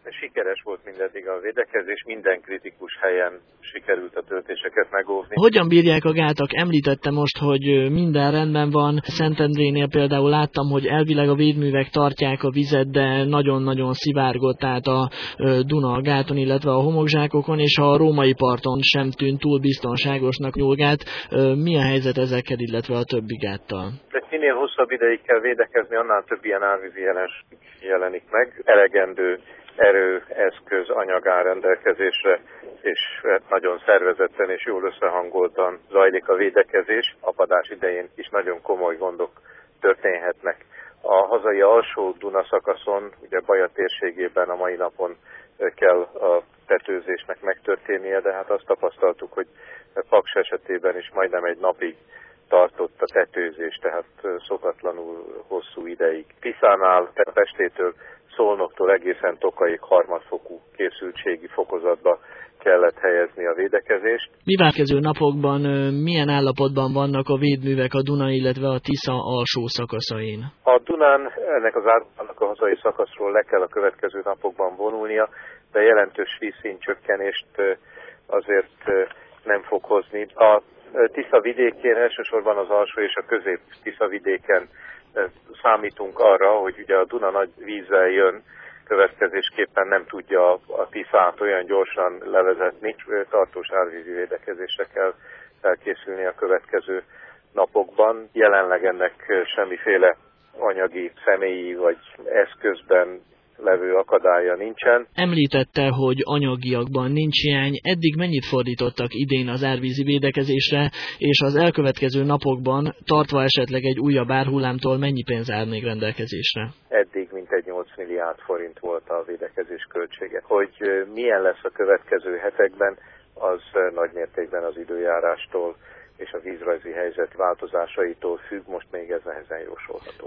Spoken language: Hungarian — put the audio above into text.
Sikeres volt mindeddig a védekezés, minden kritikus helyen sikerült a töltéseket megóvni. Hogyan bírják a gátak? Említette most, hogy minden rendben van. Szentendrénél például láttam, hogy elvileg a védművek tartják a vizet, de nagyon-nagyon szivárgott át a Duna a gáton, illetve a homokzsákokon, és a római parton sem tűnt túl biztonságosnak nyolgát. Mi a helyzet ezekkel, illetve a többi gáttal? Minél hosszabb ideig kell védekezni, annál több ilyen árvízi jelenség jelenik meg. Elegendő erő, eszköz, anyag áll rendelkezésre, és nagyon szervezetten és jól összehangoltan zajlik a védekezés. Apadás idején is nagyon komoly gondok történhetnek. A hazai alsó Duna szakaszon, ugye Baja térségében a mai napon kell a tetőzésnek megtörténnie, de hát azt tapasztaltuk, hogy Paks esetében is majdnem egy napig tartott a tetőzés, tehát szokatlanul hosszú ideig. Tiszánál, Pestétől, Szolnoktól egészen Tokaig harmadfokú készültségi fokozatba kellett helyezni a védekezést. Következő napokban milyen állapotban vannak a védművek a Duna, illetve a Tisza alsó szakaszain? A Dunán ennek az átlanak a hazai szakaszról le kell a következő napokban vonulnia, de jelentős vízszintcsökkenést azért nem fog hozni. A Tisza vidékén, elsősorban az alsó és a közép Tisza vidéken számítunk arra, hogy ugye a Duna nagy vízzel jön, következésképpen nem tudja a Tiszát olyan gyorsan levezetni, tartós árvízi védekezésre kell felkészülni a következő napokban. Jelenleg ennek semmiféle anyagi, személyi vagy eszközben levő akadálya nincsen. Említette, hogy anyagiakban nincs hiány. Eddig mennyit fordítottak idén az árvízi védekezésre, és az elkövetkező napokban, tartva esetleg egy újabb árhullámtól, mennyi pénz áll még rendelkezésre? Eddig mintegy 8 milliárd forint volt a védekezés költsége. Hogy milyen lesz a következő hetekben, az nagy mértékben az időjárástól és a vízrajzi helyzet változásaitól függ, most még ez nehezen jósolható.